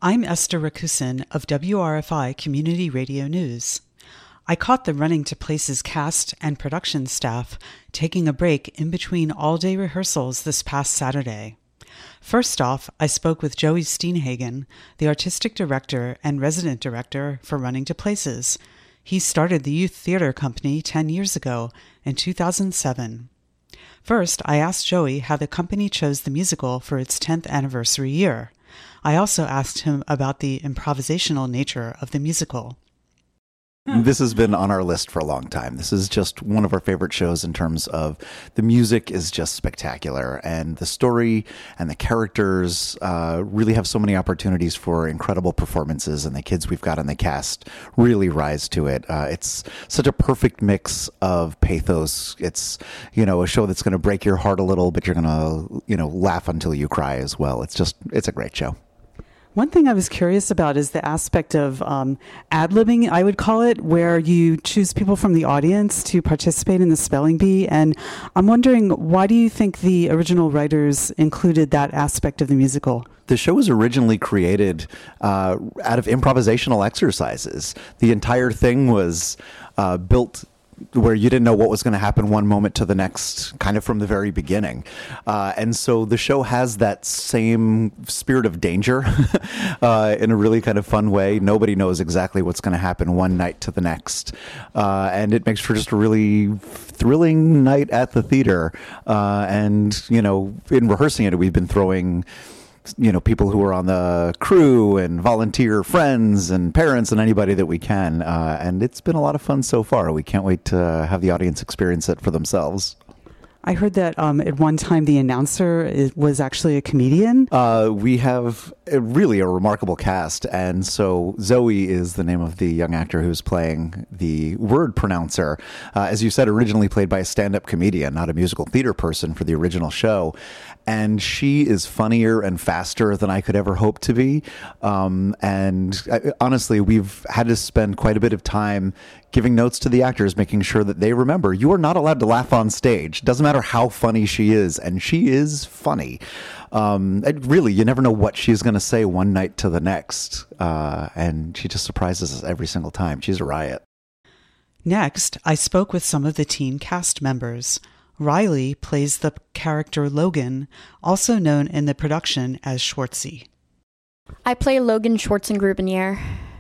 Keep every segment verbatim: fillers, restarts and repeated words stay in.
I'm Esther Rakusin of W R F I Community Radio News. I caught the Running to Places cast and production staff taking a break in between all-day rehearsals this past Saturday. First off, I spoke with Joey Steenhagen, the artistic director and resident director for Running to Places. He started the Youth Theater Company ten years ago, in two thousand seven. First, I asked Joey how the company chose the musical for its tenth anniversary year. I also asked him about the improvisational nature of the musical. This has been on our list for a long time. This is just one of our favorite shows in terms of the music is just spectacular, and the story and the characters uh, really have so many opportunities for incredible performances, and the kids we've got in the cast really rise to it. Uh, it's such a perfect mix of pathos. It's, you know, a show that's going to break your heart a little, but you're going to, you know, laugh until you cry as well. It's just, it's a great show. One thing I was curious about is the aspect of um, ad-libbing, I would call it, where you choose people from the audience to participate in the spelling bee. And I'm wondering, why do you think the original writers included that aspect of the musical? The show was originally created uh, out of improvisational exercises. The entire thing was uh, built where you didn't know what was going to happen one moment to the next, kind of from the very beginning. Uh, and so the show has that same spirit of danger uh, in a really kind of fun way. Nobody knows exactly what's going to happen one night to the next. Uh, and it makes for just a really thrilling night at the theater. Uh, and, you know, in rehearsing it, we've been throwing you know, people who are on the crew and volunteer friends and parents and anybody that we can. Uh, and it's been a lot of fun so far. We can't wait to have the audience experience it for themselves. I heard that um, at one time the announcer is, was actually a comedian. Uh, we have a, really a remarkable cast. And so Zoe is the name of the young actor who's playing the word pronouncer. Uh, as you said, originally played by a stand-up comedian, not a musical theater person for the original show. And she is funnier and faster than I could ever hope to be. Um, and I, honestly, we've had to spend quite a bit of time giving notes to the actors, making sure that they remember you are not allowed to laugh on stage. Doesn't matter how funny she is. And she is funny. Um, it, really, you never know what she's going to say one night to the next. Uh, and she just surprises us every single time. She's a riot. Next, I spoke with some of the teen cast members. Riley plays the character Logan, also known in the production as Schwartzy. I play Logan Schwarzengrubenier.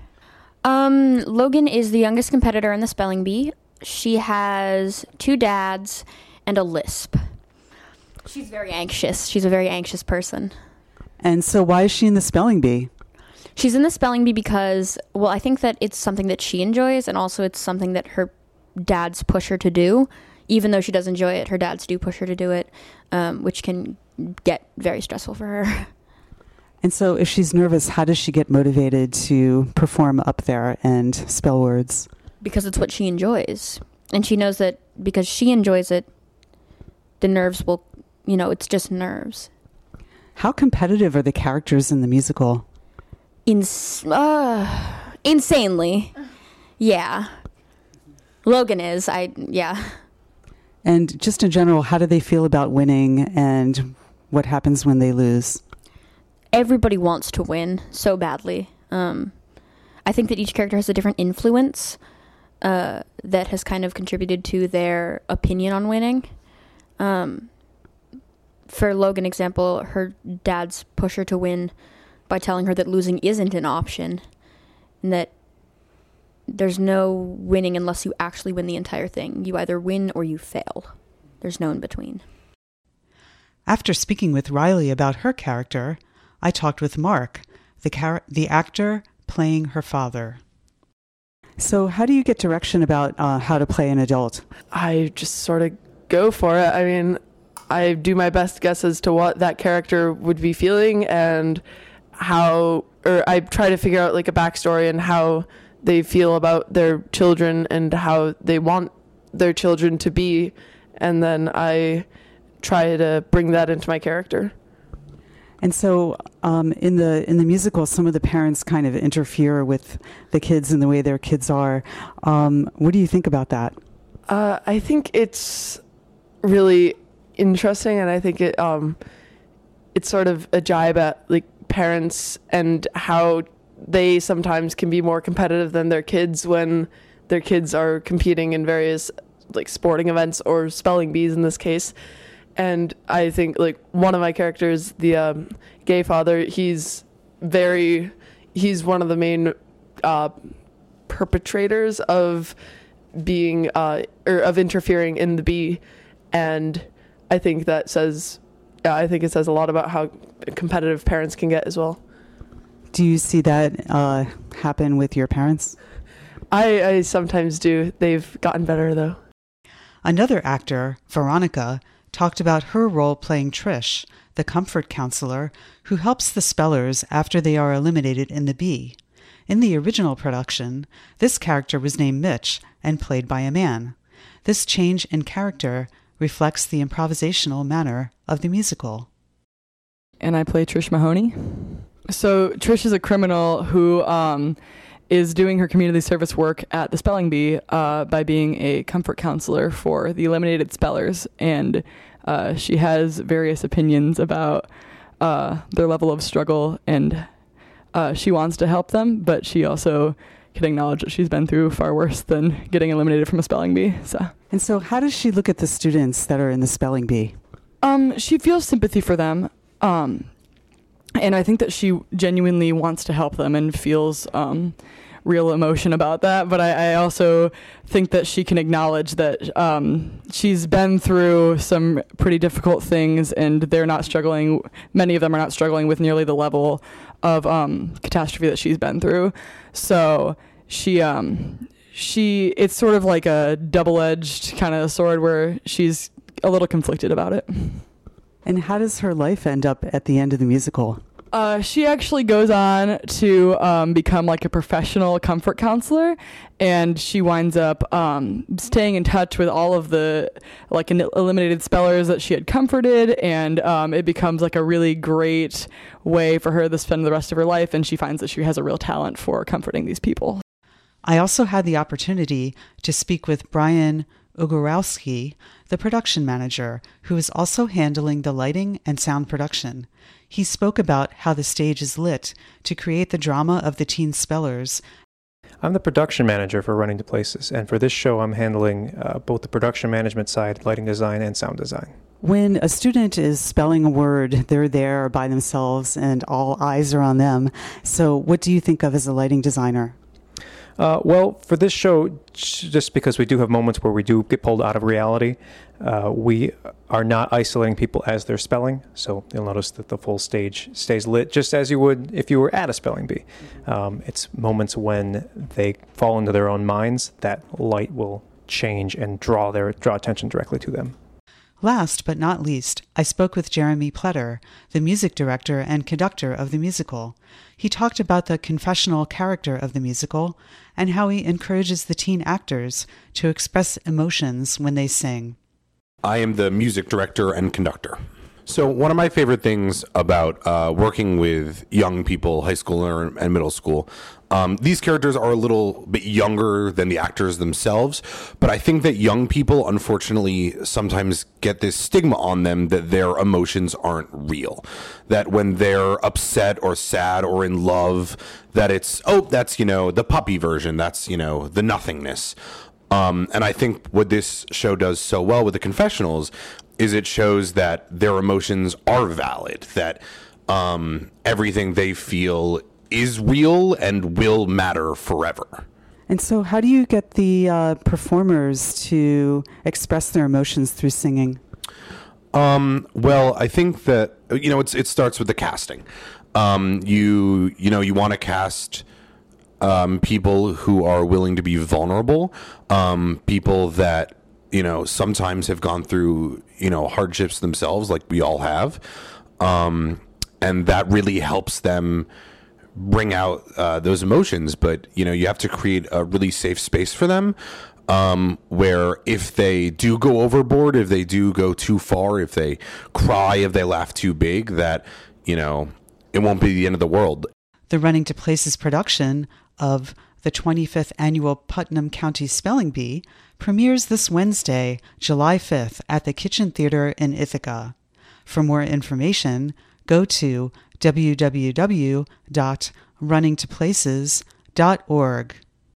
Um, Logan is the youngest competitor in the spelling bee. She has two dads and a lisp. She's very anxious. She's a very anxious person. And so why is she in the spelling bee? She's in the spelling bee because, well, I think that it's something that she enjoys, and also it's something that her dads push her to do. Even though she does enjoy it, her dads do push her to do it, um, which can get very stressful for her. And so if she's nervous, how does she get motivated to perform up there and spell words? Because it's what she enjoys. And she knows that because she enjoys it, the nerves will, you know, it's just nerves. How competitive are the characters in the musical? Ins- uh, insanely. Yeah. Logan is. I, yeah. And just in general, how do they feel about winning and what happens when they lose? Everybody wants to win so badly. Um, I think that each character has a different influence uh, that has kind of contributed to their opinion on winning. Um, for Logan, example, her dad's push her to win by telling her that losing isn't an option and that there's no winning unless you actually win the entire thing. You either win or you fail. There's no in between. After speaking with Riley about her character, I talked with Mark, the char- the actor playing her father. So how do you get direction about uh, how to play an adult? I just sort of go for it. I mean, I do my best guess as to what that character would be feeling and how, or I try to figure out like a backstory and how they feel about their children and how they want their children to be, and then I try to bring that into my character. And so um, in the in the musical, some of the parents kind of interfere with the kids and the way their kids are. Um, what do you think about that? Uh, I think it's really interesting, and I think it um, it's sort of a jibe at like parents and how they sometimes can be more competitive than their kids when their kids are competing in various like sporting events or spelling bees in this case. And I think like one of my characters, the um, gay father, he's very, he's one of the main uh, perpetrators of being, uh, or of interfering in the bee. And I think that says, yeah, I think it says a lot about how competitive parents can get as well. Do you see that uh, happen with your parents? I, I sometimes do. They've gotten better though. Another actor, Veronica, talked about her role playing Trish, the comfort counselor who helps the spellers after they are eliminated in the bee. In the original production, this character was named Mitch and played by a man. This change in character reflects the improvisational manner of the musical. And I play Trish Mahoney. So Trish is a criminal who um, is doing her community service work at the spelling bee uh, by being a comfort counselor for the eliminated spellers. And uh, she has various opinions about uh, their level of struggle, and uh, she wants to help them, but she also can acknowledge that she's been through far worse than getting eliminated from a spelling bee. So, And so how does she look at the students that are in the spelling bee? um, she feels sympathy for them. Um, and I think that she genuinely wants to help them and feels um, real emotion about that. But I, I also think that she can acknowledge that um, she's been through some pretty difficult things, and they're not struggling. Many of them are not struggling with nearly the level of um, catastrophe that she's been through. So she, um, she, it's sort of like a double-edged kind of sword where she's a little conflicted about it. And how does her life end up at the end of the musical? Uh, she actually goes on to um, become like a professional comfort counselor, and she winds up um, staying in touch with all of the like eliminated spellers that she had comforted, and um, it becomes like a really great way for her to spend the rest of her life, and she finds that she has a real talent for comforting these people. I also had the opportunity to speak with Brian Ugorowski, the production manager, who is also handling the lighting and sound production. He spoke about how the stage is lit to create the drama of the teen spellers. I'm the production manager for Running to Places, and for this show I'm handling uh, both the production management side, lighting design, and sound design. When a student is spelling a word, they're there by themselves and all eyes are on them. So what do you think of as a lighting designer? Uh, well, for this show, just because we do have moments where we do get pulled out of reality, uh, we are not isolating people as they're spelling. So you'll notice that the full stage stays lit just as you would if you were at a spelling bee. Um, it's moments when they fall into their own minds that light will change and draw their draw attention directly to them. Last but not least, I spoke with Jeremy Pletter, the music director and conductor of the musical. He talked about the confessional character of the musical and how he encourages the teen actors to express emotions when they sing. I am the music director and conductor. So one of my favorite things about uh, working with young people, high school and middle school, um, these characters are a little bit younger than the actors themselves, but I think that young people, unfortunately, sometimes get this stigma on them that their emotions aren't real. That when they're upset or sad or in love, that it's, oh, that's, you know, the puppy version, that's, you know, the nothingness. Um, and I think what this show does so well with the confessionals is it shows that their emotions are valid, that um, everything they feel is real and will matter forever. And so how do you get the uh, performers to express their emotions through singing? Um, well, I think that, you know, it's, it starts with the casting. Um, you, you know, you want to cast um, people who are willing to be vulnerable, um, people that, you know, sometimes have gone through, you know, hardships themselves, like we all have. Um, and that really helps them bring out uh, those emotions. But, you know, you have to create a really safe space for them, um, where if they do go overboard, if they do go too far, if they cry, if they laugh too big, that, you know, it won't be the end of the world. The Running to Places production of the twenty-fifth Annual Putnam County Spelling Bee premieres this Wednesday, July fifth, at the Kitchen Theater in Ithaca. For more information, go to w w w dot running to places dot org.